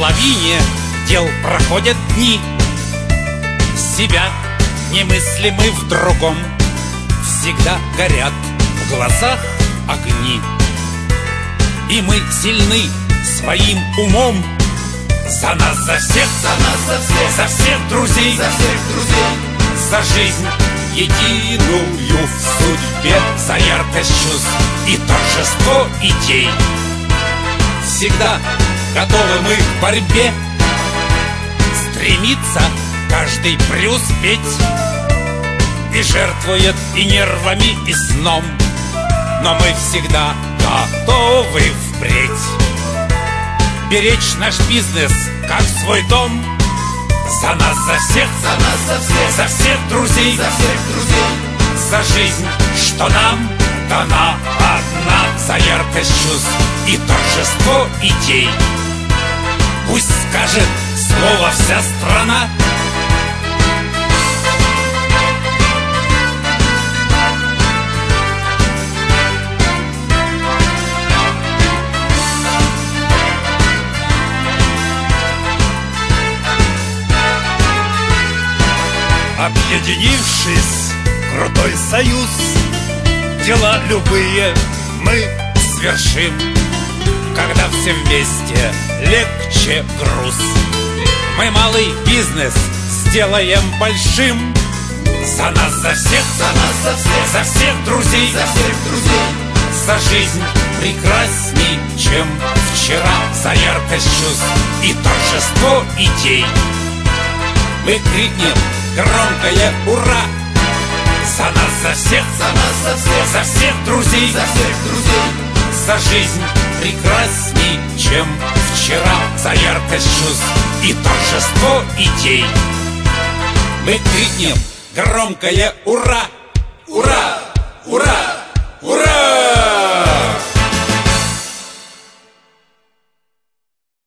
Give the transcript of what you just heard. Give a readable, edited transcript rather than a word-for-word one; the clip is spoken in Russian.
лавине дел проходят дни. Себя не мыслим мы в другом, всегда горят в глазах огни. И мы сильны своим умом. За нас, за всех, за всех друзей, за жизнь единую в судьбе, за яркость чувств и торжество идей. Всегда готовы мы к борьбе, стремится каждый преуспеть, и жертвует и нервами, и сном. Но мы всегда готовы впредь беречь наш бизнес, как свой дом. За нас, за всех, за всех друзей, за жизнь, что нам дана одна, за яркость чувств и торжество идей. Пусть скажет слово вся страна. Объединившись, крутой союз, дела любые мы свершим. Когда все вместе, легче груз. Мы малый бизнес сделаем большим. За нас, за всех, за всех друзей, за жизнь прекрасней, чем вчера, за яркость чувств и торжество идей. Мы крикнем громкое «Ура!» За нас, за всех, за всех друзей, за жизнь прекрасней, чем вчера, за яркость чувств и торжество идей. Мы крикнем громкое «Ура! Ура! Ура!»